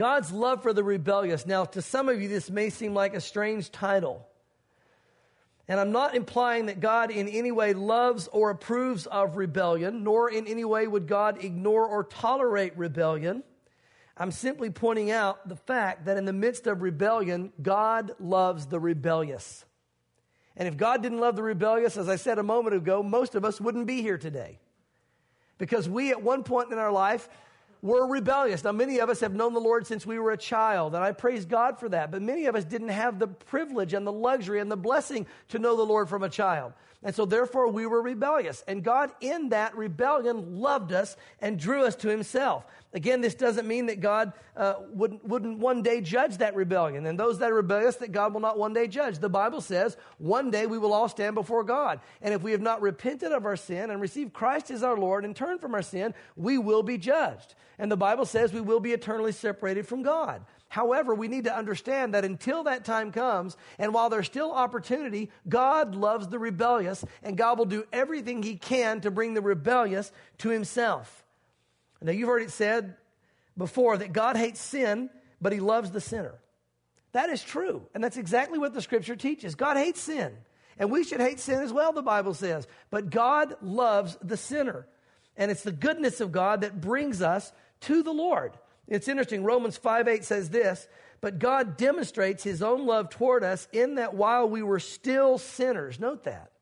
God's love for the rebellious. Now, to some of you, this may seem like a strange title. And I'm not implying that God in any way loves or approves of rebellion, nor in any way would God ignore or tolerate rebellion. I'm simply pointing out the fact that in the midst of rebellion, God loves the rebellious. And if God didn't love the rebellious, as I said a moment ago, most of us wouldn't be here today. Because we at one point in our life were rebellious. Now, many of us have known the Lord since we were a child, and I praise God for that. But many of us didn't have the privilege and the luxury and the blessing to know the Lord from a child. And so therefore we were rebellious. And God in that rebellion loved us and drew us to himself. Again, this doesn't mean that God wouldn't one day judge that rebellion. And those that are rebellious, that God will not one day judge. The Bible says one day we will all stand before God. And if we have not repented of our sin and received Christ as our Lord and turned from our sin, we will be judged. And the Bible says we will be eternally separated from God. However, we need to understand that until that time comes, and while there's still opportunity, God loves the rebellious, and God will do everything he can to bring the rebellious to himself. Now, you've heard it said before that God hates sin, but he loves the sinner. That is true, and that's exactly what the Scripture teaches. God hates sin, and we should hate sin as well, the Bible says. But God loves the sinner, and it's the goodness of God that brings us to the Lord. It's interesting, Romans 5:8 says this, but God demonstrates his own love toward us in that while we were still sinners, note that,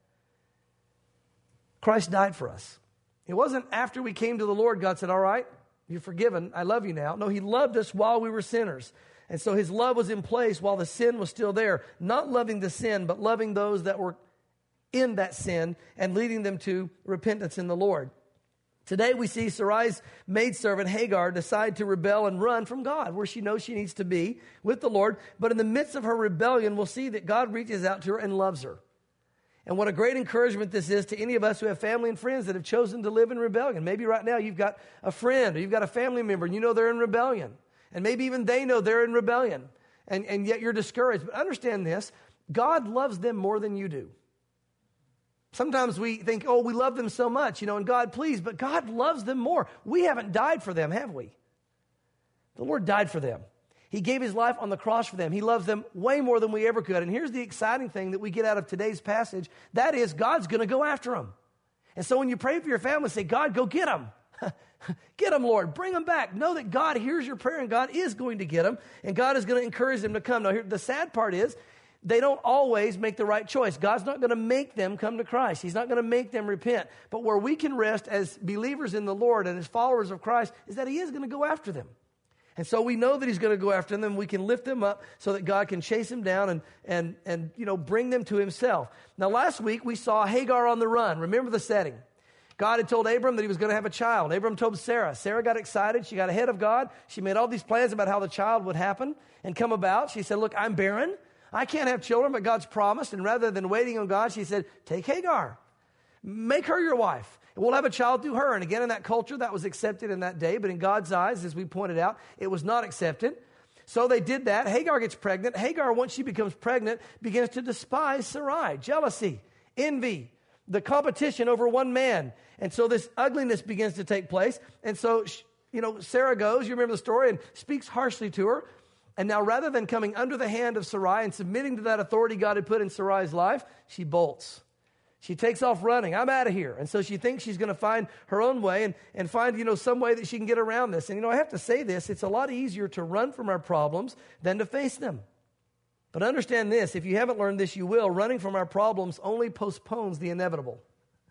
Christ died for us. It wasn't after we came to the Lord, God said, all right, you're forgiven, I love you now. No, he loved us while we were sinners. And so his love was in place while the sin was still there, not loving the sin, but loving those that were in that sin and leading them to repentance in the Lord. Today we see Sarai's maidservant Hagar decide to rebel and run from God, where she knows she needs to be with the Lord. But in the midst of her rebellion, we'll see that God reaches out to her and loves her. And what a great encouragement this is to any of us who have family and friends that have chosen to live in rebellion. Maybe right now you've got a friend or you've got a family member and you know they're in rebellion. And maybe even they know they're in rebellion. And yet you're discouraged. But understand this, God loves them more than you do. Sometimes we think, oh, we love them so much, and God, please, but God loves them more. We haven't died for them, have we? The Lord died for them. He gave his life on the cross for them. He loves them way more than we ever could. And here's the exciting thing that we get out of today's passage. That is, God's going to go after them. And so when you pray for your family, say, God, go get them. Get them, Lord. Bring them back. Know that God hears your prayer and God is going to get them. And God is going to encourage them to come. Now, here, the sad part is, they don't always make the right choice. God's not going to make them come to Christ. He's not going to make them repent. But where we can rest as believers in the Lord and as followers of Christ is that he is going to go after them. And so we know that he's going to go after them. We can lift them up so that God can chase them down and bring them to himself. Now, last week we saw Hagar on the run. Remember the setting. God had told Abram that he was going to have a child. Abram told Sarah. Sarah got excited. She got ahead of God. She made all these plans about how the child would happen and come about. She said, look, I'm barren. I can't have children, but God's promised. And rather than waiting on God, she said, take Hagar. Make her your wife. And we'll have a child through her. And again, in that culture, that was accepted in that day. But in God's eyes, as we pointed out, it was not accepted. So they did that. Hagar gets pregnant. Hagar, once she becomes pregnant, begins to despise Sarai. Jealousy, envy, the competition over one man. And so this ugliness begins to take place. And so, Sarah goes, you remember the story, and speaks harshly to her. And now rather than coming under the hand of Sarai and submitting to that authority God had put in Sarai's life, she bolts. She takes off running. I'm out of here. And so she thinks she's going to find her own way and find, some way that she can get around this. And, I have to say this, it's a lot easier to run from our problems than to face them. But understand this, if you haven't learned this, you will. Running from our problems only postpones the inevitable.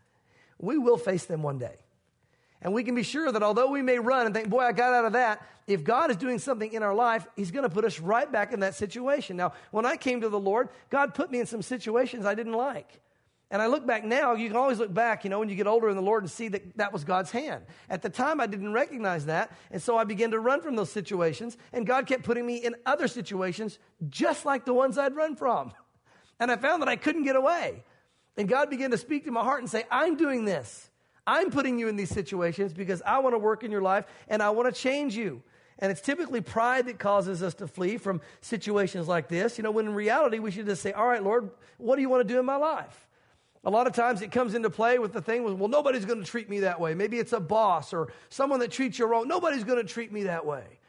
We will face them one day. And we can be sure that although we may run and think, boy, I got out of that, if God is doing something in our life, he's going to put us right back in that situation. Now, when I came to the Lord, God put me in some situations I didn't like. And I look back now, you can always look back, when you get older in the Lord and see that that was God's hand. At the time, I didn't recognize that. And so I began to run from those situations. And God kept putting me in other situations just like the ones I'd run from. And I found that I couldn't get away. And God began to speak to my heart and say, I'm doing this. I'm putting you in these situations because I want to work in your life and I want to change you. And it's typically pride that causes us to flee from situations like this. When in reality, we should just say, all right, Lord, what do you want to do in my life? A lot of times it comes into play with the thing with, well, nobody's going to treat me that way. Maybe it's a boss or someone that treats you wrong. Nobody's going to treat me that way.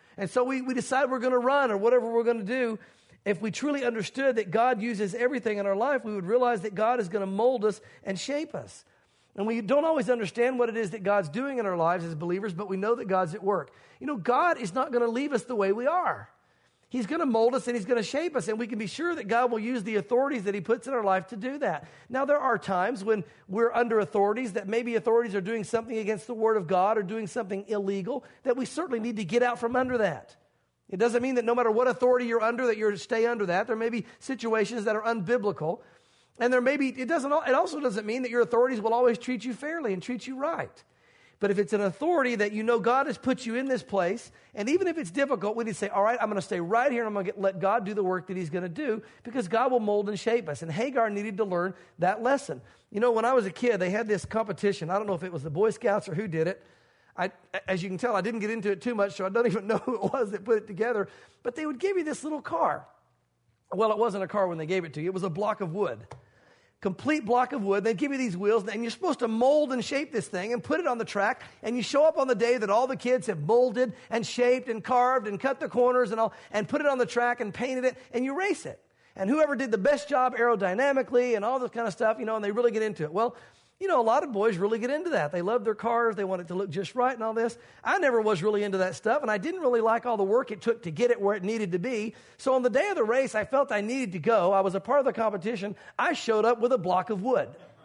And so we decide we're going to run or whatever we're going to do. If we truly understood that God uses everything in our life, we would realize that God is going to mold us and shape us. And we don't always understand what it is that God's doing in our lives as believers, but we know that God's at work. You know, God is not going to leave us the way we are. He's going to mold us and He's going to shape us, and we can be sure that God will use the authorities that He puts in our life to do that. Now, there are times when we're under authorities that maybe authorities are doing something against the Word of God or doing something illegal, that we certainly need to get out from under that. It doesn't mean that no matter what authority you're under, that you're to stay under that. There may be situations that are unbiblical, and there may be, it also doesn't mean that your authorities will always treat you fairly and treat you right. But if it's an authority that you know God has put you in this place, and even if it's difficult, we need to say, all right, I'm going to stay right here and I'm going to let God do the work that He's going to do, because God will mold and shape us. And Hagar needed to learn that lesson. You know, when I was a kid, they had this competition. I don't know if it was the Boy Scouts or who did it. As you can tell, I didn't get into it too much, so I don't even know who it was that put it together. But they would give you this little car. Well, it wasn't a car when they gave it to you. It was a block of wood. Complete block of wood. They'd give you these wheels, and you're supposed to mold and shape this thing and put it on the track, and you show up on the day that all the kids have molded and shaped and carved and cut the corners and all, and put it on the track and painted it, and you race it. And whoever did the best job aerodynamically and all this kind of stuff, you know, and they really get into it. Well, you know, a lot of boys really get into that. They love their cars. They want it to look just right and all this. I never was really into that stuff, and I didn't really like all the work it took to get it where it needed to be. So on the day of the race, I felt I needed to go. I was a part of the competition. I showed up with a block of wood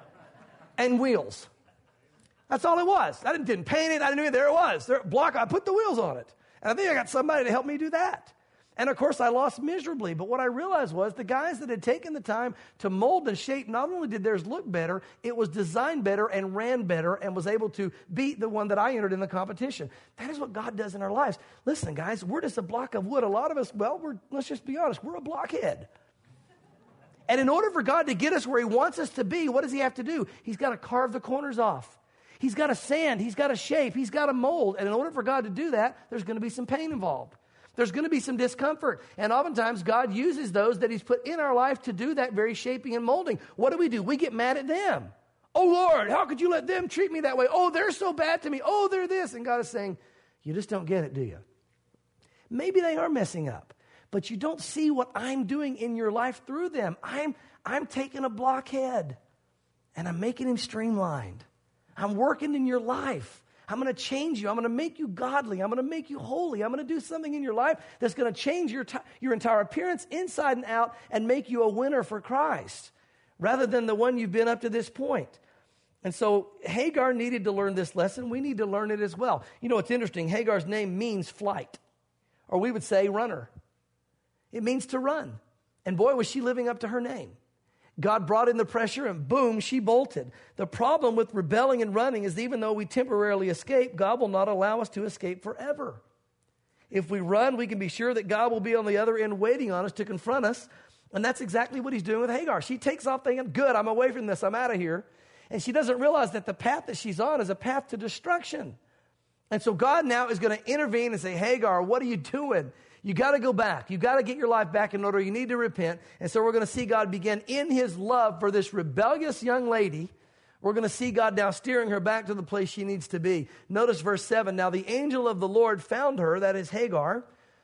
and wheels. That's all it was. I didn't paint it. I didn't do it. There it was. I put the wheels on it. And I think I got somebody to help me do that. And, of course, I lost miserably. But what I realized was the guys that had taken the time to mold and shape, not only did theirs look better, it was designed better and ran better and was able to beat the one that I entered in the competition. That is what God does in our lives. Listen, guys, we're just a block of wood. A lot of us, let's just be honest, we're a blockhead. And in order for God to get us where He wants us to be, what does He have to do? He's got to carve the corners off. He's got to sand. He's got to shape. He's got to mold. And in order for God to do that, there's going to be some pain involved. There's going to be some discomfort. And oftentimes, God uses those that He's put in our life to do that very shaping and molding. What do? We get mad at them. Oh, Lord, how could you let them treat me that way? Oh, they're so bad to me. Oh, they're this. And God is saying, you just don't get it, do you? Maybe they are messing up, but you don't see what I'm doing in your life through them. I'm taking a blockhead, and I'm making him streamlined. I'm working in your life. I'm going to change you. I'm going to make you godly. I'm going to make you holy. I'm going to do something in your life that's going to change your entire appearance inside and out and make you a winner for Christ rather than the one you've been up to this point. And so Hagar needed to learn this lesson. We need to learn it as well. You know, it's interesting. Hagar's name means flight, or we would say runner. It means to run. And boy, was she living up to her name. God brought in the pressure and boom, she bolted. The problem with rebelling and running is even though we temporarily escape, God will not allow us to escape forever. If we run, we can be sure that God will be on the other end waiting on us to confront us. And that's exactly what He's doing with Hagar. She takes off thinking, good, I'm away from this, I'm out of here. And she doesn't realize that the path that she's on is a path to destruction. And so God now is going to intervene and say, Hagar, what are you doing? You got to go back. You got to get your life back in order. You need to repent. And so we're going to see God begin in His love for this rebellious young lady. We're going to see God now steering her back to the place she needs to be. Notice verse 7. Now the angel of the Lord found her, that is Hagar,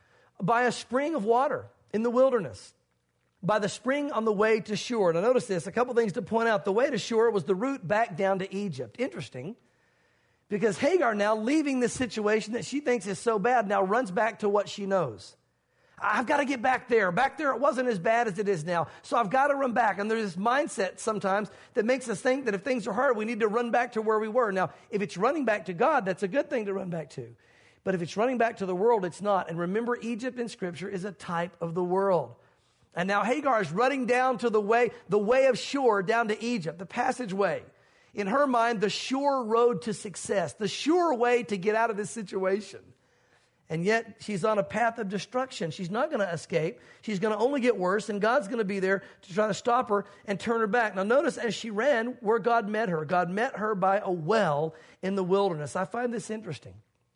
by a spring of water in the wilderness, by the spring on the way to Shur. Now notice this, a couple things to point out. The way to Shur was the route back down to Egypt. Interesting. Because Hagar now, leaving this situation that she thinks is so bad, now runs back to what she knows. I've got to get back there. Back there, it wasn't as bad as it is now. So I've got to run back. And there's this mindset sometimes that makes us think that if things are hard, we need to run back to where we were. Now, if it's running back to God, that's a good thing to run back to. But if it's running back to the world, it's not. And remember, Egypt in Scripture is a type of the world. And now Hagar is running down to the way of Shur, down to Egypt, the passageway. In her mind, the sure road to success, the sure way to get out of this situation. And yet, she's on a path of destruction. She's not going to escape. She's going to only get worse, and God's going to be there to try to stop her and turn her back. Now, notice as she ran, where God met her. God met her by a well in the wilderness. I find this interesting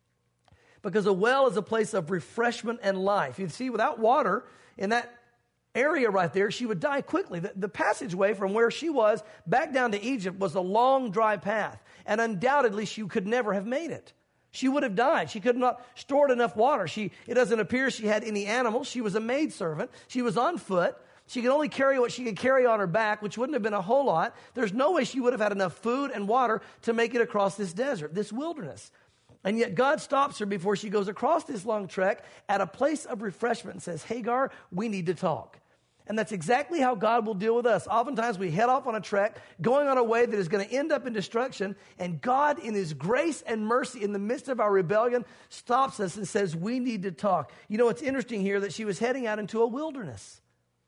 because a well is a place of refreshment and life. You see, without water in that area right there, she would die quickly. The passageway from where she was back down to Egypt was a long, dry path, and undoubtedly she could never have made it. She would have died. She could not stored enough water. It doesn't appear she had any animals. She was a maidservant. She was on foot. She could only carry what she could carry on her back, which wouldn't have been a whole lot. There's no way she would have had enough food and water to make it across this desert, this wilderness. And yet God stops her before she goes across this long trek at a place of refreshment and says, Hagar, we need to talk. And that's exactly how God will deal with us. Oftentimes we head off on a trek, going on a way that is going to end up in destruction, and God, in his grace and mercy in the midst of our rebellion, stops us and says, we need to talk. You know, it's interesting here that she was heading out into a wilderness.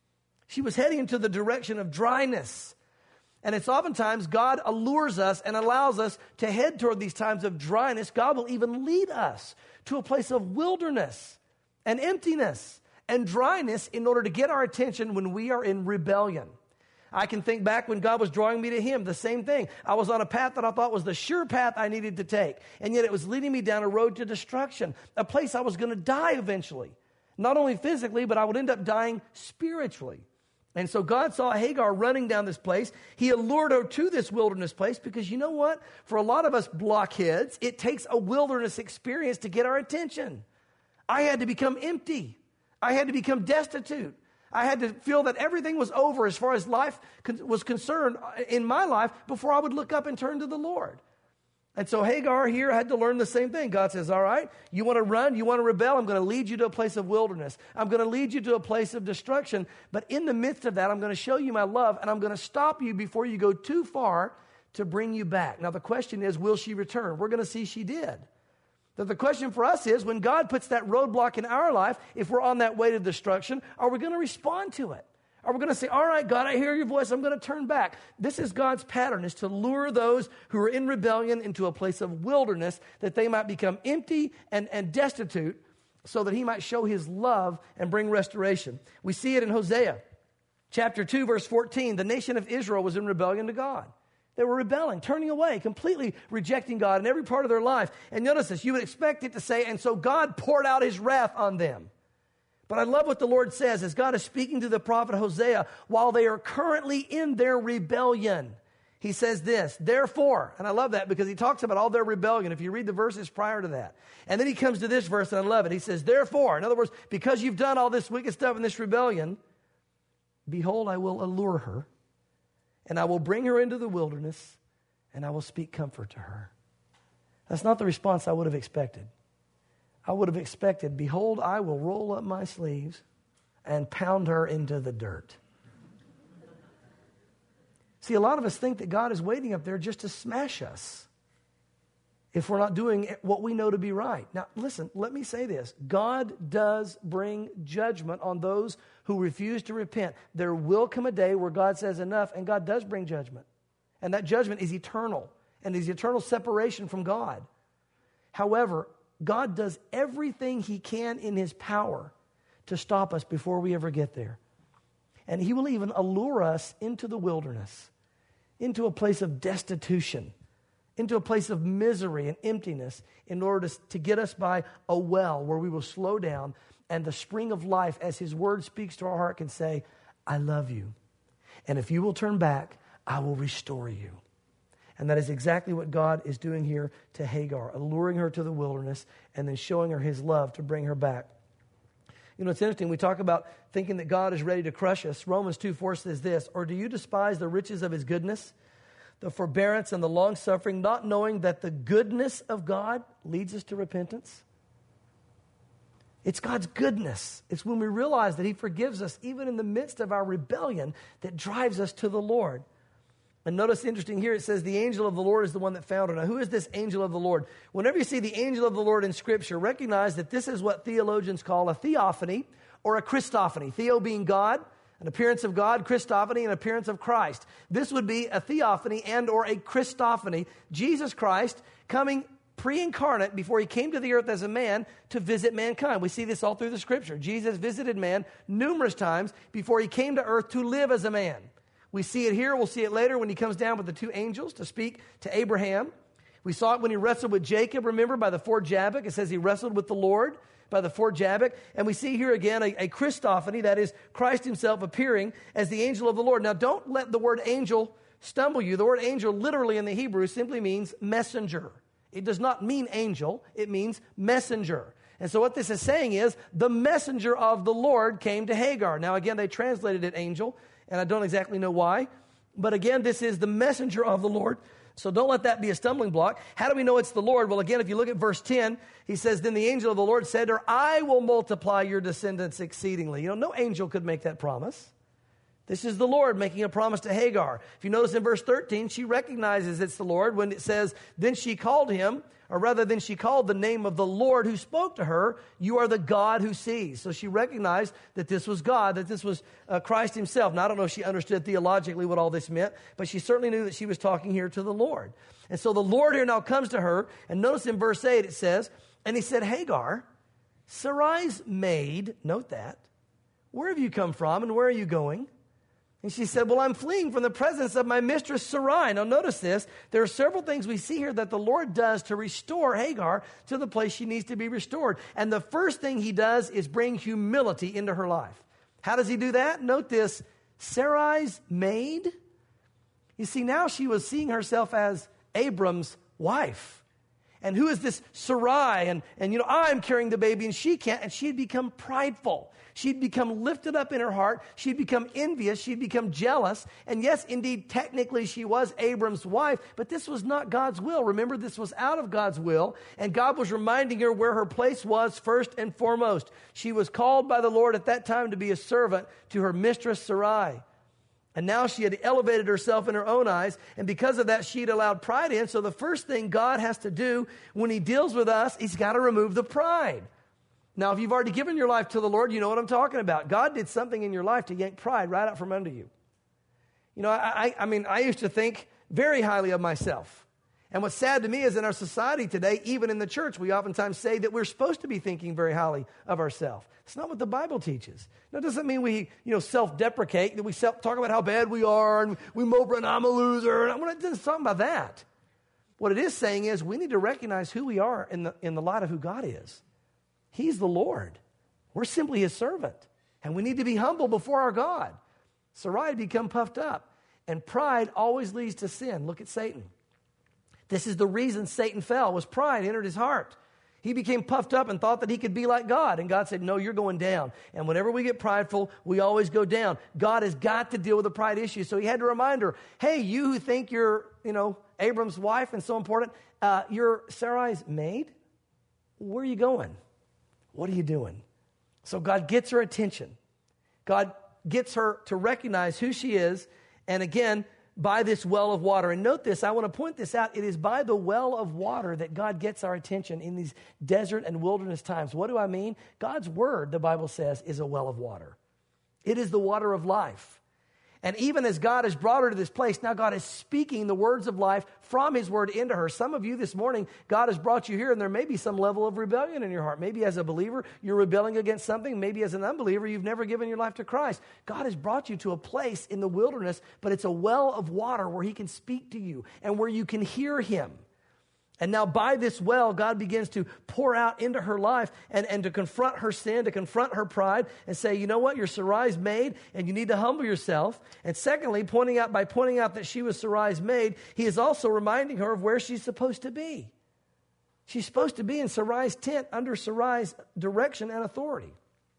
She was heading into the direction of dryness. And it's oftentimes God allures us and allows us to head toward these times of dryness. God will even lead us to a place of wilderness and emptiness and dryness in order to get our attention when we are in rebellion. I can think back when God was drawing me to him, the same thing. I was on a path that I thought was the sure path I needed to take, and yet it was leading me down a road to destruction, a place I was going to die eventually. Not only physically, but I would end up dying spiritually. And so God saw Hagar running down this place. He allured her to this wilderness place because you know what? For a lot of us blockheads, it takes a wilderness experience to get our attention. I had to become empty. I had to become destitute. I had to feel that everything was over as far as life was concerned in my life before I would look up and turn to the Lord. And so Hagar here had to learn the same thing. God says, all right, you want to run, you want to rebel, I'm going to lead you to a place of wilderness. I'm going to lead you to a place of destruction. But in the midst of that, I'm going to show you my love, and I'm going to stop you before you go too far to bring you back. Now the question is, will she return? We're going to see she did. The question for us is, when God puts that roadblock in our life, if we're on that way to destruction, are we going to respond to it? Are we going to say, all right, God, I hear your voice, I'm going to turn back? This is God's pattern, is to lure those who are in rebellion into a place of wilderness that they might become empty and destitute so that he might show his love and bring restoration. We see it in Hosea chapter 2, verse 14. The nation of Israel was in rebellion to God. They were rebelling, turning away, completely rejecting God in every part of their life. And notice this, you would expect it to say, and so God poured out his wrath on them. But I love what the Lord says as God is speaking to the prophet Hosea while they are currently in their rebellion. He says this, therefore, and I love that because he talks about all their rebellion if you read the verses prior to that. And then he comes to this verse, and I love it. He says, therefore, in other words, because you've done all this wicked stuff in this rebellion, behold, I will allure her. And I will bring her into the wilderness, and I will speak comfort to her. That's not the response I would have expected. I would have expected, behold, I will roll up my sleeves and pound her into the dirt. See, a lot of us think that God is waiting up there just to smash us if we're not doing what we know to be right. Now, listen, let me say this. God does bring judgment on those who refuse to repent. There will come a day where God says enough, and God does bring judgment. And that judgment is eternal, and is eternal separation from God. However, God does everything he can in his power to stop us before we ever get there. And he will even allure us into the wilderness, into a place of destitution, into a place of misery and emptiness in order to get us by a well where we will slow down and the spring of life, as his word speaks to our heart, can say, I love you. And if you will turn back, I will restore you. And that is exactly what God is doing here to Hagar, alluring her to the wilderness and then showing her his love to bring her back. You know, it's interesting. We talk about thinking that God is ready to crush us. Romans 2:4 says this, or do you despise the riches of his goodness, the forbearance and the long-suffering, not knowing that the goodness of God leads us to repentance? It's God's goodness. It's when we realize that he forgives us even in the midst of our rebellion that drives us to the Lord. And notice, interesting here, it says the angel of the Lord is the one that found her. Now, who is this angel of the Lord? Whenever you see the angel of the Lord in Scripture, recognize that this is what theologians call a theophany or a Christophany. Theo being God, an appearance of God, Christophany, an appearance of Christ. This would be a theophany and or a Christophany. Jesus Christ coming pre-incarnate before he came to the earth as a man to visit mankind. We see this all through the Scripture. Jesus visited man numerous times before he came to earth to live as a man. We see it here. We'll see it later when he comes down with the two angels to speak to Abraham. We saw it when he wrestled with Jacob, remember, by the ford Jabbok. It says he wrestled with the Lord by the ford Jabbok. And we see here again a Christophany, that is Christ himself appearing as the angel of the Lord. Now, don't let the word angel stumble you. The word angel literally in the Hebrew simply means messenger. It does not mean angel. It means messenger. And so what this is saying is the messenger of the Lord came to Hagar. Now, again, they translated it angel, and I don't exactly know why. But again, this is the messenger of the Lord. So don't let that be a stumbling block. How do we know it's the Lord? Well, again, if you look at verse 10, he says, then the angel of the Lord said to her, I will multiply your descendants exceedingly. You know, no angel could make that promise. This is the Lord making a promise to Hagar. If you notice in verse 13, she recognizes it's the Lord when it says, then she called him, or rather than she called the name of the Lord who spoke to her, you are the God who sees. So she recognized that this was God, that this was Christ himself. Now, I don't know if she understood theologically what all this meant, but she certainly knew that she was talking here to the Lord. And so the Lord here now comes to her, and notice in verse 8 it says, and he said, Hagar, Sarai's maid, note that, where have you come from and where are you going? And she said, well, I'm fleeing from the presence of my mistress Sarai. Now notice this. There are several things we see here that the Lord does to restore Hagar to the place she needs to be restored. And the first thing he does is bring humility into her life. How does he do that? Note this, Sarai's maid. You see, now she was seeing herself as Abram's wife. And who is this Sarai? And you know, I'm carrying the baby and she can't. And she had become prideful. She'd become lifted up in her heart. She'd become envious. She'd become jealous. And yes, indeed, technically she was Abram's wife, but this was not God's will. Remember, this was out of God's will. And God was reminding her where her place was first and foremost. She was called by the Lord at that time to be a servant to her mistress Sarai. And now she had elevated herself in her own eyes. And because of that, she'd allowed pride in. So the first thing God has to do when he deals with us, he's got to remove the pride. Now, if you've already given your life to the Lord, you know what I'm talking about. God did something in your life to yank pride right out from under you. You know, I mean, I used to think very highly of myself. And what's sad to me is in our society today, even in the church, we oftentimes say that we're supposed to be thinking very highly of ourselves. It's not what the Bible teaches. Now, it doesn't mean we, self-deprecate, that we talk about how bad we are, and we mope and I'm a loser. And it doesn't talk about that. What it is saying is we need to recognize who we are in the light of who God is. He's the Lord. We're simply his servant. And we need to be humble before our God. Sarai had become puffed up. And pride always leads to sin. Look at Satan. This is the reason Satan fell, was pride entered his heart. He became puffed up and thought that he could be like God. And God said, no, you're going down. And whenever we get prideful, we always go down. God has got to deal with the pride issue. So he had to remind her, hey, you who think you're, Abram's wife and so important, you're Sarai's maid? Where are you going? What are you doing? So God gets her attention. God gets her to recognize who she is. And again, by this well of water. And note this, I want to point this out. It is by the well of water that God gets our attention in these desert and wilderness times. What do I mean? God's word, the Bible says, is a well of water. It is the water of life. And even as God has brought her to this place, now God is speaking the words of life from his word into her. Some of you this morning, God has brought you here, and there may be some level of rebellion in your heart. Maybe as a believer, you're rebelling against something. Maybe as an unbeliever, you've never given your life to Christ. God has brought you to a place in the wilderness, but it's a well of water where he can speak to you and where you can hear him. And now by this well, God begins to pour out into her life and to confront her sin, to confront her pride and say, you know what, you're Sarai's maid and you need to humble yourself. And secondly, by pointing out that she was Sarai's maid, he is also reminding her of where she's supposed to be. She's supposed to be in Sarai's tent under Sarai's direction and authority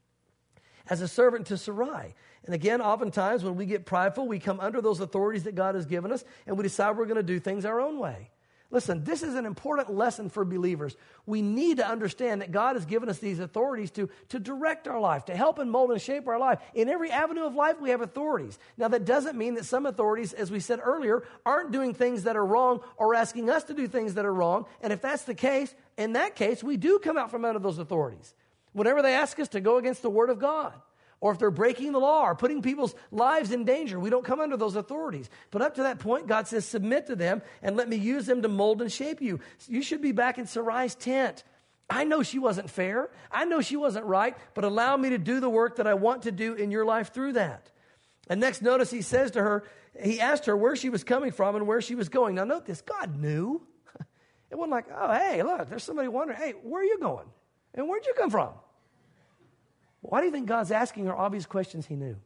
as a servant to Sarai. And again, oftentimes when we get prideful, we come under those authorities that God has given us and we decide we're going to do things our own way. Listen, this is an important lesson for believers. We need to understand that God has given us these authorities to direct our life, to help and mold and shape our life. In every avenue of life, we have authorities. Now, that doesn't mean that some authorities, as we said earlier, aren't doing things that are wrong or asking us to do things that are wrong. And if that's the case, in that case, we do come out from under those authorities. Whenever they ask us to go against the Word of God, or if they're breaking the law or putting people's lives in danger, we don't come under those authorities. But up to that point, God says, submit to them and let me use them to mold and shape you. You should be back in Sarai's tent. I know she wasn't fair. I know she wasn't right, but allow me to do the work that I want to do in your life through that. And next, notice he says to her, he asked her where she was coming from and where she was going. Now, note this, God knew. It wasn't like, oh, hey, look, there's somebody wondering, hey, where are you going? And where'd you come from? Why do you think God's asking her obvious questions he knew?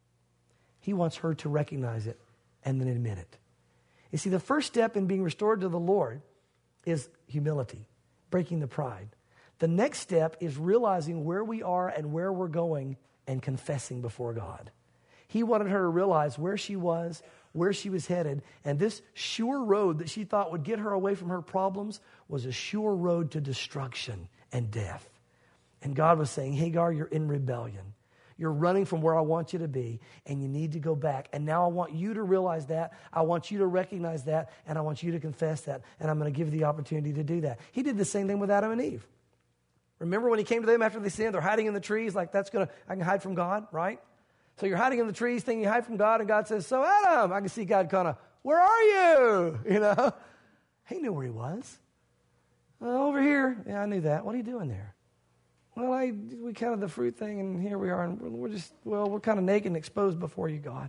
He wants her to recognize it and then admit it. You see, the first step in being restored to the Lord is humility, breaking the pride. The next step is realizing where we are and where we're going and confessing before God. He wanted her to realize where she was headed, and this sure road that she thought would get her away from her problems was a sure road to destruction and death. And God was saying, Hagar, you're in rebellion. You're running from where I want you to be, and you need to go back. And now I want you to realize that. I want you to recognize that, and I want you to confess that. And I'm going to give you the opportunity to do that. He did the same thing with Adam and Eve. Remember when he came to them after they sinned? They're hiding in the trees like I can hide from God, right? So you're hiding in the trees thinking you hide from God, and God says, so Adam, I can see God kind of, where are you? You know? He knew where he was. Over here. Yeah, I knew that. What are you doing there? Well, we counted the fruit thing, and here we are, and we're kind of naked and exposed before you, God.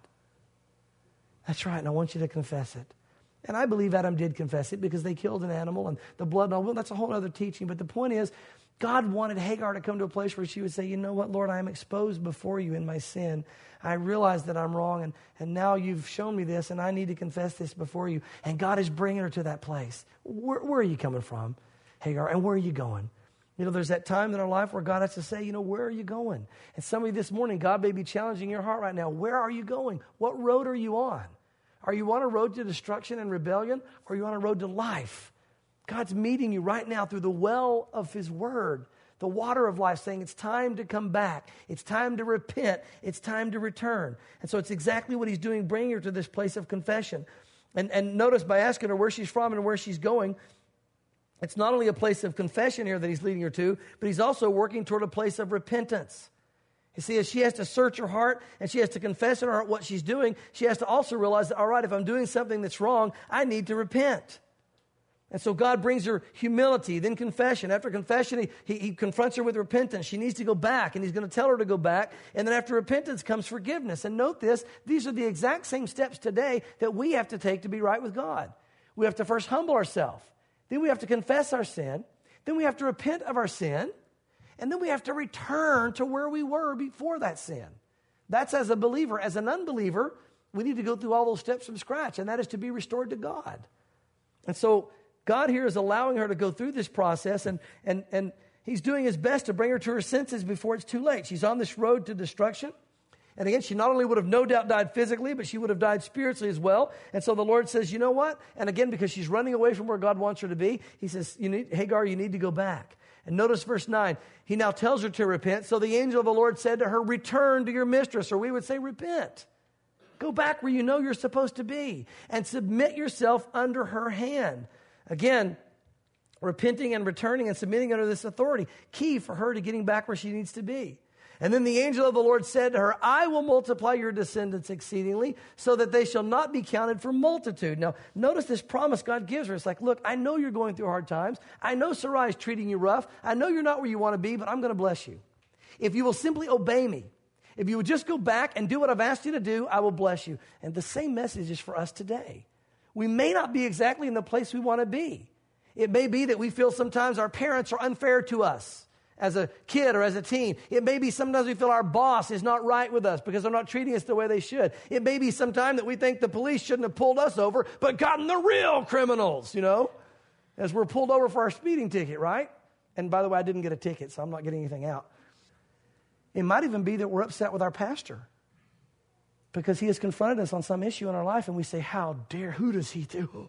That's right, and I want you to confess it. And I believe Adam did confess it because they killed an animal, and the blood and all. Well, that's a whole other teaching, but the point is, God wanted Hagar to come to a place where she would say, you know what, Lord, I am exposed before you in my sin. I realize that I'm wrong, and now you've shown me this, and I need to confess this before you. And God is bringing her to that place. Where are you coming from, Hagar, and where are you going? You know, there's that time in our life where God has to say, you know, where are you going? And somebody this morning, God may be challenging your heart right now. Where are you going? What road are you on? Are you on a road to destruction and rebellion, or are you on a road to life? God's meeting you right now through the well of his word, the water of life, saying it's time to come back. It's time to repent. It's time to return. And so it's exactly what he's doing, bringing her to this place of confession. And notice by asking her where she's from and where she's going, it's not only a place of confession here that he's leading her to, but he's also working toward a place of repentance. You see, as she has to search her heart and she has to confess in her heart what she's doing, she has to also realize that, all right, if I'm doing something that's wrong, I need to repent. And so God brings her humility, then confession. After confession, he confronts her with repentance. She needs to go back, and he's going to tell her to go back. And then after repentance comes forgiveness. And note this, these are the exact same steps today that we have to take to be right with God. We have to first humble ourselves. Then we have to confess our sin. Then we have to repent of our sin. And then we have to return to where we were before that sin. That's as a believer. As an unbeliever, we need to go through all those steps from scratch, and that is to be restored to God. And so God here is allowing her to go through this process, and he's doing his best to bring her to her senses before it's too late. She's on this road to destruction. And again, she not only would have no doubt died physically, but she would have died spiritually as well. And so the Lord says, you know what? And again, because she's running away from where God wants her to be, he says, Hagar, you need to go back. And notice verse 9. He now tells her to repent. So the angel of the Lord said to her, return to your mistress, or we would say repent. Go back where you know you're supposed to be and submit yourself under her hand. Again, repenting and returning and submitting under this authority, key for her to getting back where she needs to be. And then the angel of the Lord said to her, I will multiply your descendants exceedingly so that they shall not be counted for multitude. Now, notice this promise God gives her. It's like, look, I know you're going through hard times. I know Sarai is treating you rough. I know you're not where you want to be, but I'm going to bless you. If you will simply obey me, if you would just go back and do what I've asked you to do, I will bless you. And the same message is for us today. We may not be exactly in the place we want to be. It may be that we feel sometimes our parents are unfair to us as a kid or as a teen. It may be sometimes we feel our boss is not right with us because they're not treating us the way they should. It may be sometime that we think the police shouldn't have pulled us over, but gotten the real criminals, you know, as we're pulled over for our speeding ticket, right? And by the way, I didn't get a ticket, so I'm not getting anything out. It might even be that we're upset with our pastor because he has confronted us on some issue in our life, and we say, how dare, who does he do?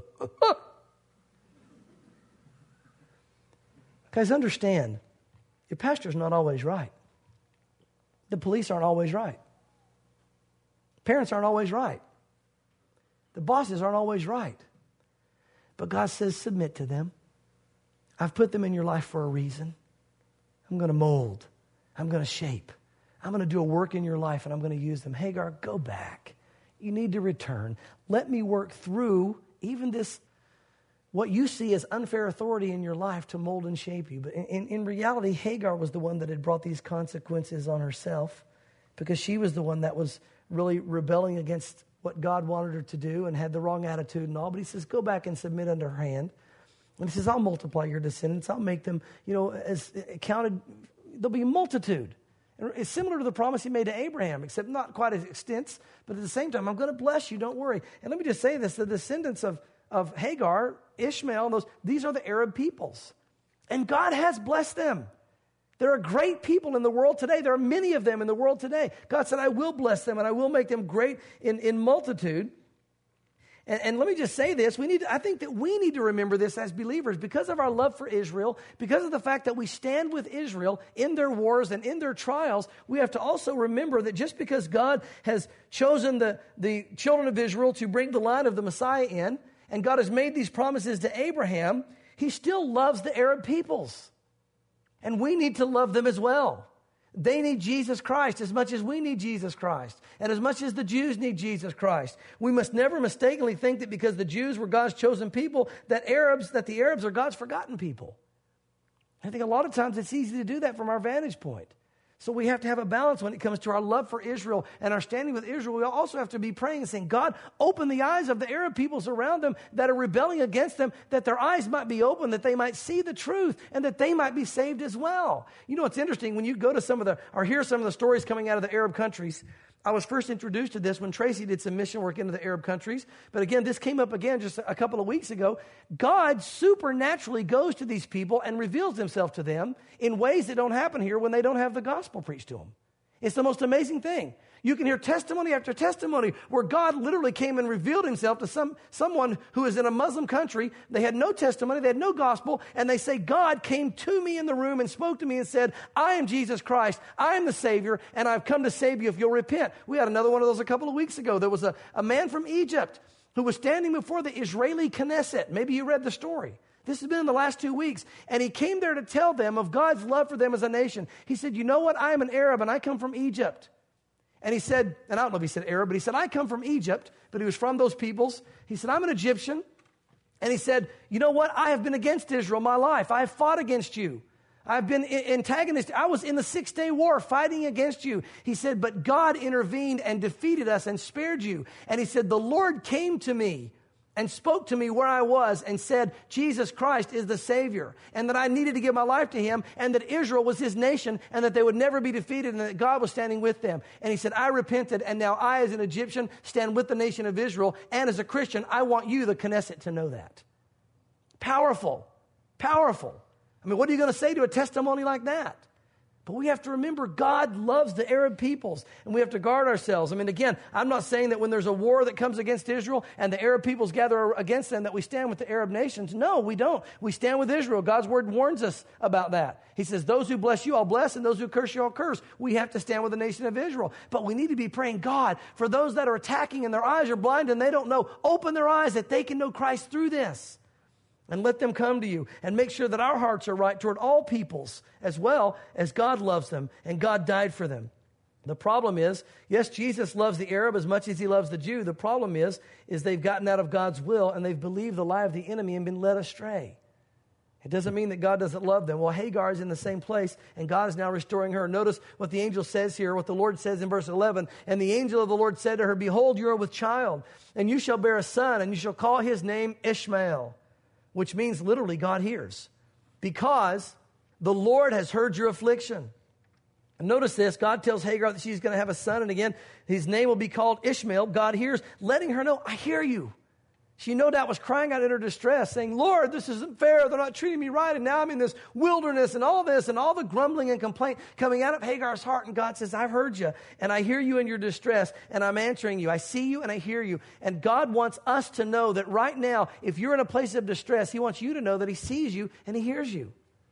Guys, understand, your pastor's not always right. The police aren't always right. Parents aren't always right. The bosses aren't always right. But God says, submit to them. I've put them in your life for a reason. I'm going to mold. I'm going to shape. I'm going to do a work in your life, and I'm going to use them. Hagar, go back. You need to return. Let me work through even this, what you see as unfair authority in your life to mold and shape you. But in reality, Hagar was the one that had brought these consequences on herself because she was the one that was really rebelling against what God wanted her to do and had the wrong attitude and all. But he says, go back and submit under her hand. And he says, I'll multiply your descendants. I'll make them, as counted, there'll be a multitude. And it's similar to the promise he made to Abraham, except not quite as extensive, but at the same time, I'm going to bless you, don't worry. And let me just say this, the descendants of of Hagar, Ishmael, these are the Arab peoples. And God has blessed them. There are great people in the world today. There are many of them in the world today. God said, I will bless them and I will make them great in multitude. And let me just say this. I think that we need to remember this as believers because of our love for Israel, because of the fact that we stand with Israel in their wars and in their trials. We have to also remember that just because God has chosen the children of Israel to bring the line of the Messiah in, and God has made these promises to Abraham, he still loves the Arab peoples. And we need to love them as well. They need Jesus Christ as much as we need Jesus Christ, and as much as the Jews need Jesus Christ. We must never mistakenly think that because the Jews were God's chosen people, that the Arabs are God's forgotten people. I think a lot of times it's easy to do that from our vantage point. So we have to have a balance when it comes to our love for Israel and our standing with Israel. We also have to be praying and saying, God, open the eyes of the Arab peoples around them that are rebelling against them, that their eyes might be open, that they might see the truth, and that they might be saved as well. You know, it's interesting when you go to hear some of the stories coming out of the Arab countries. I was first introduced to this when Tracy did some mission work into the Arab countries. But again, this came up again just a couple of weeks ago. God supernaturally goes to these people and reveals himself to them in ways that don't happen here when they don't have the gospel preached to them. It's the most amazing thing. You can hear testimony after testimony where God literally came and revealed himself to someone who is in a Muslim country. They had no testimony, they had no gospel, and they say, God came to me in the room and spoke to me and said, I am Jesus Christ, I am the Savior, and I've come to save you if you'll repent. We had another one of those a couple of weeks ago. There was a man from Egypt who was standing before the Israeli Knesset. Maybe you read the story. This has been in the last 2 weeks. And he came there to tell them of God's love for them as a nation. He said, you know what? I am an Arab and I come from Egypt. And he said, and I don't know if he said Arab, but he said, I come from Egypt, but he was from those peoples. He said, I'm an Egyptian. And he said, you know what? I have been against Israel my life. I have fought against you. I've been antagonistic. I was in the 6-day war fighting against you. He said, but God intervened and defeated us and spared you. And he said, the Lord came to me and spoke to me where I was and said, Jesus Christ is the Savior, and that I needed to give my life to him, and that Israel was his nation, and that they would never be defeated, and that God was standing with them. And he said, I repented, and now I, as an Egyptian, stand with the nation of Israel, and as a Christian, I want you, the Knesset, to know that. Powerful. Powerful. I mean, what are you going to say to a testimony like that? But we have to remember God loves the Arab peoples, and we have to guard ourselves. I mean, again, I'm not saying that when there's a war that comes against Israel and the Arab peoples gather against them that we stand with the Arab nations. No, we don't. We stand with Israel. God's word warns us about that. He says, those who bless you, I'll bless, and those who curse you, I'll curse. We have to stand with the nation of Israel. But we need to be praying, God, for those that are attacking and their eyes are blind and they don't know, open their eyes that they can know Christ through this. And let them come to you, and make sure that our hearts are right toward all peoples as well as God loves them and God died for them. The problem is, yes, Jesus loves the Arab as much as he loves the Jew. The problem is they've gotten out of God's will and they've believed the lie of the enemy and been led astray. It doesn't mean that God doesn't love them. Well, Hagar is in the same place, and God is now restoring her. Notice what the angel says here, what the Lord says in verse 11. And the angel of the Lord said to her, behold, you are with child, and you shall bear a son, and you shall call his name Ishmael, which means literally God hears, because the Lord has heard your affliction. And notice this, God tells Hagar that she's going to have a son, and again, his name will be called Ishmael. God hears, letting her know, I hear you. She no doubt was crying out in her distress, saying, Lord, this isn't fair. They're not treating me right, and now I'm in this wilderness and all this, and all the grumbling and complaint coming out of Hagar's heart. And God says, I've heard you, and I hear you in your distress, and I'm answering you. I see you, and I hear you. And God wants us to know that right now, if you're in a place of distress, he wants you to know that he sees you and he hears you.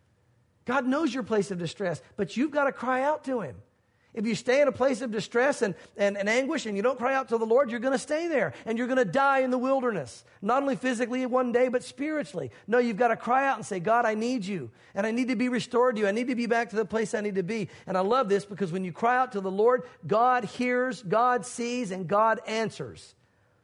God knows your place of distress, but you've got to cry out to him. If you stay in a place of distress and anguish and you don't cry out to the Lord, you're going to stay there and you're going to die in the wilderness. Not only physically one day, but spiritually. No, you've got to cry out and say, God, I need you. And I need to be restored to you. I need to be back to the place I need to be. And I love this because when you cry out to the Lord, God hears, God sees, and God answers.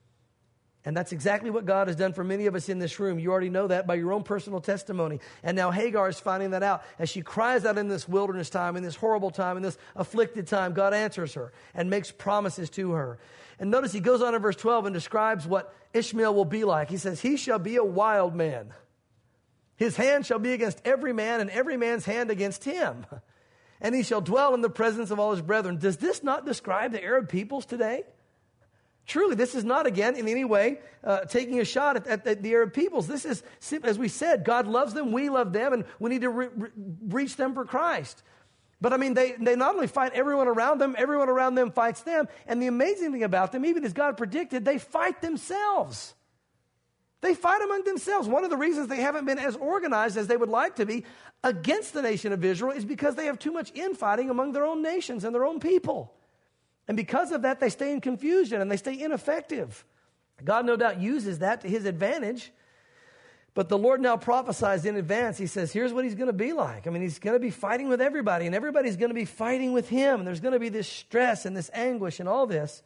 And that's exactly what God has done for many of us in this room. You already know that by your own personal testimony. And now Hagar is finding that out. As she cries out in this wilderness time, in this horrible time, in this afflicted time, God answers her and makes promises to her. And notice he goes on in verse 12 and describes what Ishmael will be like. He says, he shall be a wild man. His hand shall be against every man, and every man's hand against him. And he shall dwell in the presence of all his brethren. Does this not describe the Arab peoples today? Truly, this is not, again, in any way taking a shot at the Arab peoples. This is, as we said, God loves them, we love them, and we need to reach them for Christ. But I mean, they not only fight everyone around them fights them. And the amazing thing about them, even as God predicted, they fight themselves. They fight among themselves. One of the reasons they haven't been as organized as they would like to be against the nation of Israel is because they have too much infighting among their own nations and their own people. And because of that, they stay in confusion and they stay ineffective. God no doubt uses that to his advantage. But the Lord now prophesies in advance. He says, here's what he's going to be like. I mean, he's going to be fighting with everybody, and everybody's going to be fighting with him. And there's going to be this stress and this anguish and all this.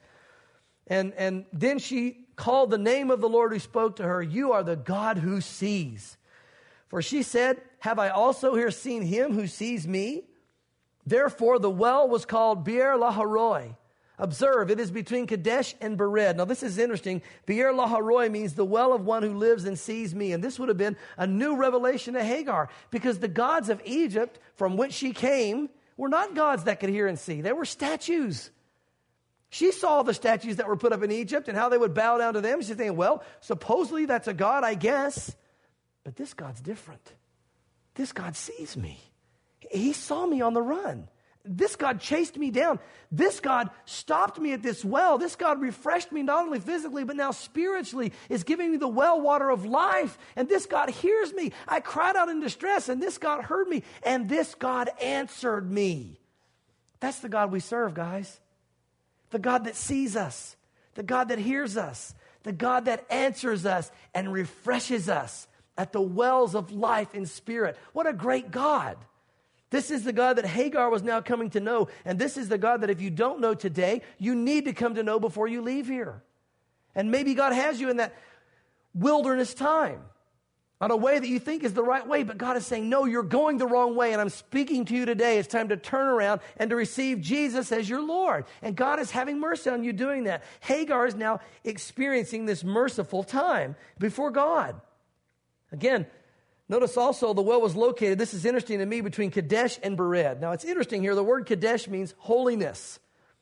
And then she called the name of the Lord who spoke to her, you are the God who sees. For she said, have I also here seen him who sees me? Therefore, the well was called Beer Laharoi. Observe, it is between Kadesh and Bered. Now, this is interesting. Beer Laharoi means the well of one who lives and sees me. And this would have been a new revelation to Hagar, because the gods of Egypt from which she came were not gods that could hear and see. They were statues. She saw the statues that were put up in Egypt and how they would bow down to them. She's thinking, well, supposedly that's a god, I guess. But this God's different. This God sees me. He saw me on the run. This God chased me down. This God stopped me at this well. This God refreshed me not only physically, but now spiritually is giving me the well water of life. And this God hears me. I cried out in distress, and this God heard me, and this God answered me. That's the God we serve, guys. The God that sees us, the God that hears us, the God that answers us and refreshes us at the wells of life in spirit. What a great God. This is the God that Hagar was now coming to know. And this is the God that if you don't know today, you need to come to know before you leave here. And maybe God has you in that wilderness time on a way that you think is the right way. But God is saying, no, you're going the wrong way. And I'm speaking to you today. It's time to turn around and to receive Jesus as your Lord. And God is having mercy on you doing that. Hagar is now experiencing this merciful time before God. Again, notice also the well was located, this is interesting to me, between Kadesh and Bered. Now it's interesting here, the word Kadesh means holiness.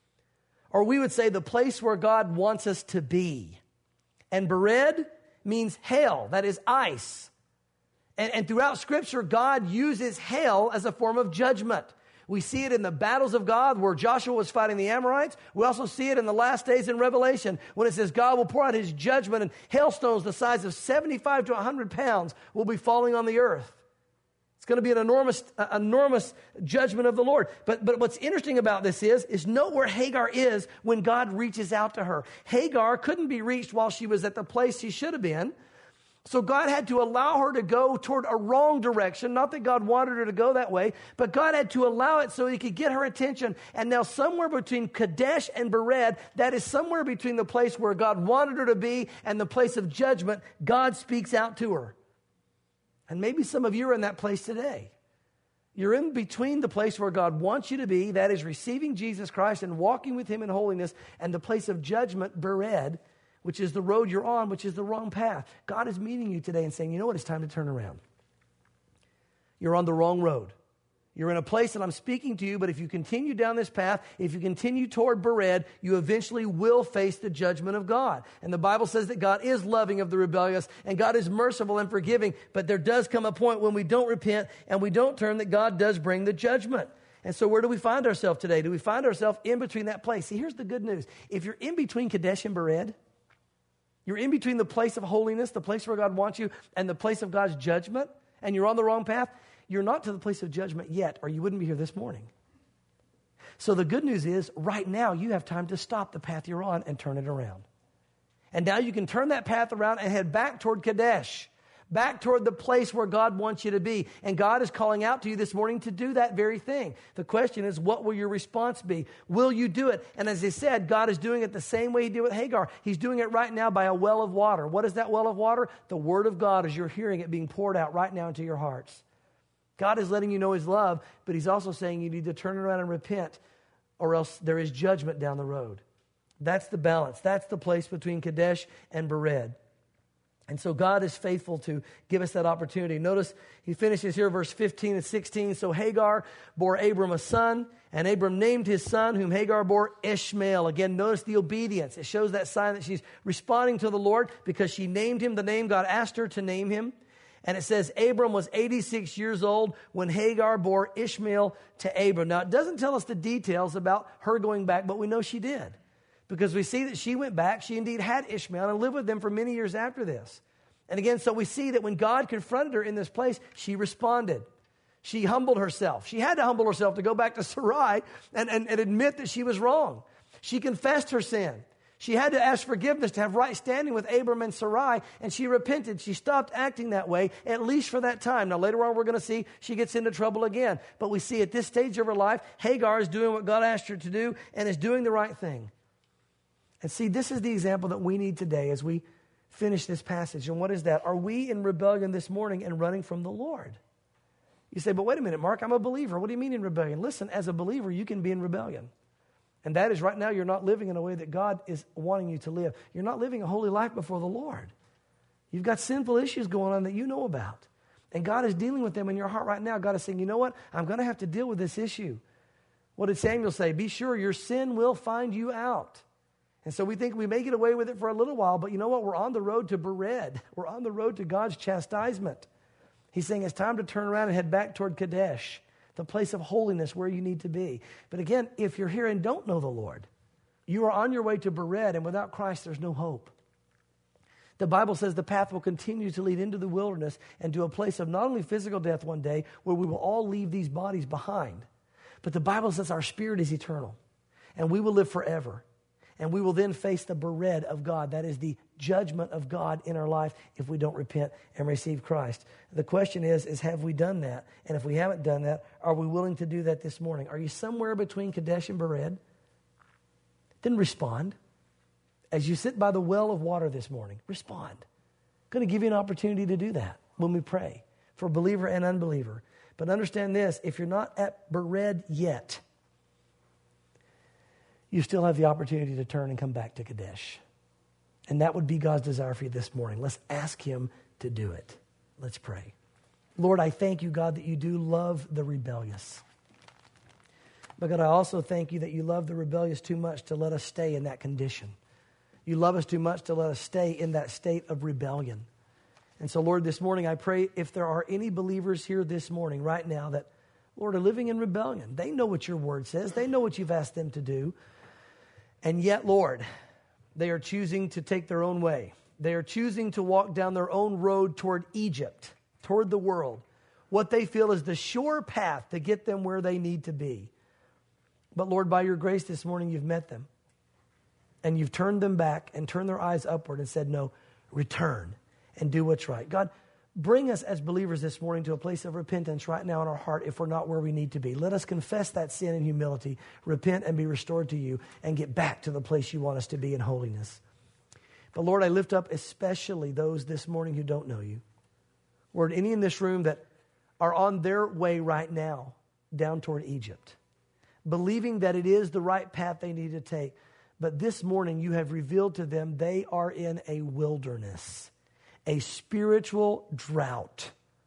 Or we would say the place where God wants us to be. And Bered means hail, that is ice. And throughout Scripture, God uses hail as a form of judgment. We see it in the battles of God where Joshua was fighting the Amorites. We also see it in the last days in Revelation when it says God will pour out his judgment and hailstones the size of 75 to 100 pounds will be falling on the earth. It's going to be an enormous judgment of the Lord. But what's interesting about this is note where Hagar is when God reaches out to her. Hagar couldn't be reached while she was at the place she should have been. So God had to allow her to go toward a wrong direction. Not that God wanted her to go that way, but God had to allow it so he could get her attention. And now somewhere between Kadesh and Bered, that is somewhere between the place where God wanted her to be and the place of judgment, God speaks out to her. And maybe some of you are in that place today. You're in between the place where God wants you to be, that is receiving Jesus Christ and walking with him in holiness, and the place of judgment, Bered, which is the road you're on, which is the wrong path. God is meeting you today and saying, you know what, it's time to turn around. You're on the wrong road. You're in a place that I'm speaking to you, but if you continue down this path, if you continue toward Bered, you eventually will face the judgment of God. And the Bible says that God is loving of the rebellious, and God is merciful and forgiving, but there does come a point when we don't repent and we don't turn that God does bring the judgment. And so where do we find ourselves today? Do we find ourselves in between that place? See, here's the good news. If you're in between Kadesh and Bered, you're in between the place of holiness, the place where God wants you, and the place of God's judgment, and you're on the wrong path, you're not to the place of judgment yet, or you wouldn't be here this morning. So the good news is, right now, you have time to stop the path you're on and turn it around. And now you can turn that path around and head back toward Kadesh, back toward the place where God wants you to be. And God is calling out to you this morning to do that very thing. The question is, what will your response be? Will you do it? And as I said, God is doing it the same way he did with Hagar. He's doing it right now by a well of water. What is that well of water? The Word of God, as you're hearing it being poured out right now into your hearts. God is letting you know his love, but he's also saying you need to turn around and repent, or else there is judgment down the road. That's the balance. That's the place between Kadesh and Bered. And so God is faithful to give us that opportunity. Notice he finishes here, verse 15 and 16. So Hagar bore Abram a son, and Abram named his son, whom Hagar bore, Ishmael. Again, notice the obedience. It shows that sign that she's responding to the Lord because she named him the name God asked her to name him. And it says Abram was 86 years old when Hagar bore Ishmael to Abram. Now, it doesn't tell us the details about her going back, but we know she did. Because we see that she went back, she indeed had Ishmael and lived with them for many years after this. And again, so we see that when God confronted her in this place, she responded. She humbled herself. She had to humble herself to go back to Sarai and admit that she was wrong. She confessed her sin. She had to ask forgiveness to have right standing with Abram and Sarai, and she repented. She stopped acting that way, at least for that time. Now, later on, we're going to see she gets into trouble again. But we see at this stage of her life, Hagar is doing what God asked her to do and is doing the right thing. And see, this is the example that we need today as we finish this passage. And what is that? Are we in rebellion this morning and running from the Lord? You say, but wait a minute, Mark, I'm a believer. What do you mean in rebellion? Listen, as a believer, you can be in rebellion. And that is right now you're not living in a way that God is wanting you to live. You're not living a holy life before the Lord. You've got sinful issues going on that you know about. And God is dealing with them in your heart right now. God is saying, you know what? I'm going to have to deal with this issue. What did Samuel say? Be sure your sin will find you out. And so we think we may get away with it for a little while, but you know what? We're on the road to Bered. We're on the road to God's chastisement. He's saying it's time to turn around and head back toward Kadesh, the place of holiness where you need to be. But again, if you're here and don't know the Lord, you are on your way to Bered, and without Christ, there's no hope. The Bible says the path will continue to lead into the wilderness and to a place of not only physical death one day, where we will all leave these bodies behind, but the Bible says our spirit is eternal, and we will live forever. And we will then face the Bered of God. That is the judgment of God in our life if we don't repent and receive Christ. The question is have we done that? And if we haven't done that, are we willing to do that this morning? Are you somewhere between Kadesh and Bered? Then respond. As you sit by the well of water this morning, respond. I'm going to give you an opportunity to do that when we pray for believer and unbeliever. But understand this, if you're not at Bered yet, you still have the opportunity to turn and come back to Kadesh. And that would be God's desire for you this morning. Let's ask him to do it. Let's pray. Lord, I thank you, God, that you do love the rebellious. But God, I also thank you that you love the rebellious too much to let us stay in that condition. You love us too much to let us stay in that state of rebellion. And so, Lord, this morning I pray if there are any believers here this morning, right now, that, Lord, are living in rebellion. They know what your word says. They know what you've asked them to do. And yet, Lord, they are choosing to take their own way. They are choosing to walk down their own road toward Egypt, toward the world, what they feel is the sure path to get them where they need to be. But Lord, by your grace this morning, you've met them. And you've turned them back and turned their eyes upward and said, no, return and do what's right. God, bring us as believers this morning to a place of repentance right now in our heart if we're not where we need to be. Let us confess that sin in humility, repent and be restored to you, and get back to the place you want us to be in holiness. But Lord, I lift up especially those this morning who don't know you. Lord, any in this room that are on their way right now down toward Egypt, believing that it is the right path they need to take, but this morning you have revealed to them they are in a wilderness, a spiritual drought,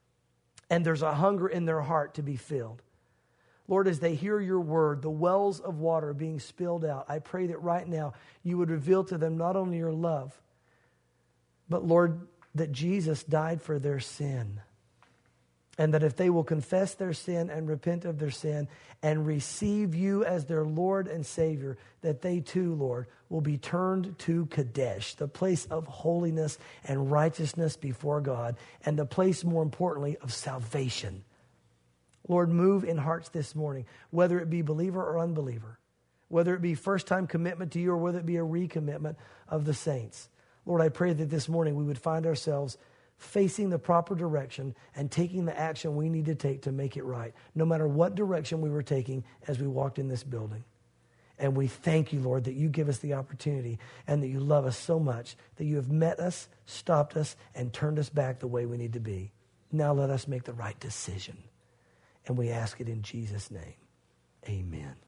and there's a hunger in their heart to be filled. Lord, as they hear your word, the wells of water being spilled out, I pray that right now you would reveal to them not only your love, but Lord, that Jesus died for their sin. And that if they will confess their sin and repent of their sin and receive you as their Lord and Savior, that they too, Lord, will be turned to Kadesh, the place of holiness and righteousness before God, and the place, more importantly, of salvation. Lord, move in hearts this morning, whether it be believer or unbeliever, whether it be first-time commitment to you or whether it be a recommitment of the saints. Lord, I pray that this morning we would find ourselves facing the proper direction and taking the action we need to take to make it right, no matter what direction we were taking as we walked in this building. And we thank you, Lord, that you give us the opportunity and that you love us so much that you have met us, stopped us, and turned us back the way we need to be. Now let us make the right decision. And we ask it in Jesus' name. Amen.